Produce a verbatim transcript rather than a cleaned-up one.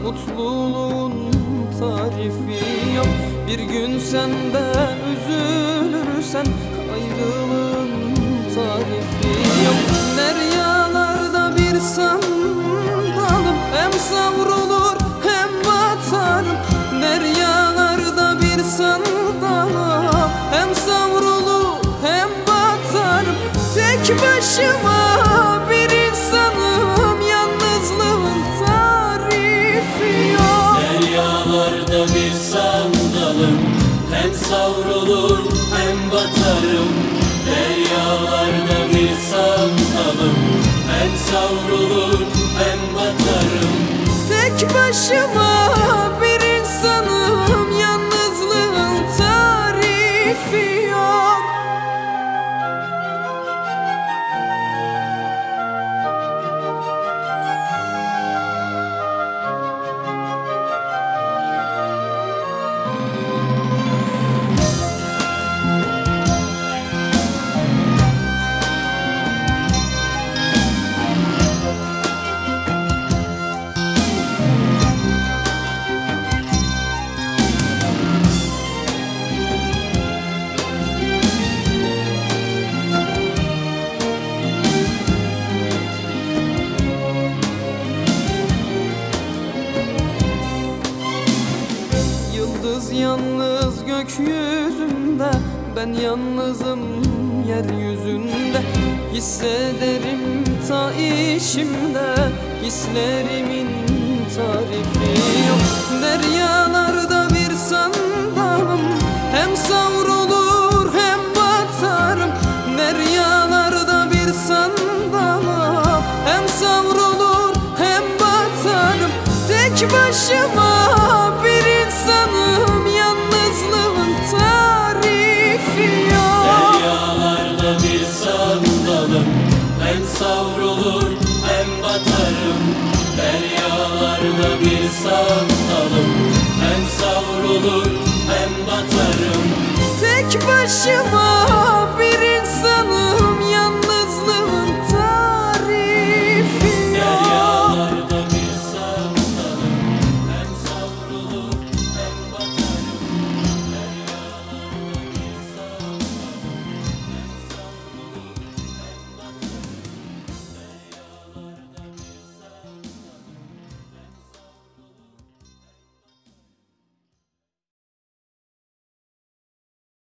mutluluğun tarifi yok. Bir gün senden üzülürsen ayrılığın tarifi yok. Deryalarda bir sandalım, hem savrulur hem batarım. Deryalarda bir sandalım, hem savrulur hem batarım. Tek başıma bir insanım, yalnızlığın tarifi yok. Deryalarda bir sandalım, hem savrulur hem batarım. Deryalarda bir sandalım, hem savrulur hem batarım. Tek başıma bir insanım, yalnızlığın tarifi yok. Yıldız yalnız gökyüzünde, ben yalnızım yeryüzünde. Hissederim ta işimde, hislerimin tarifi yok. Deryalarda bir sandalım, hem savrulur hem batarım. Deryalarda bir sandalım, hem savrulur hem batarım. Tek başıma bir insanım, yalnızlığın tarifi yok. Deryalarda bir sandalım, hem savrulur hem batarım. Deryalarda bir sandalım, hem savrulur hem batarım. Tek başıma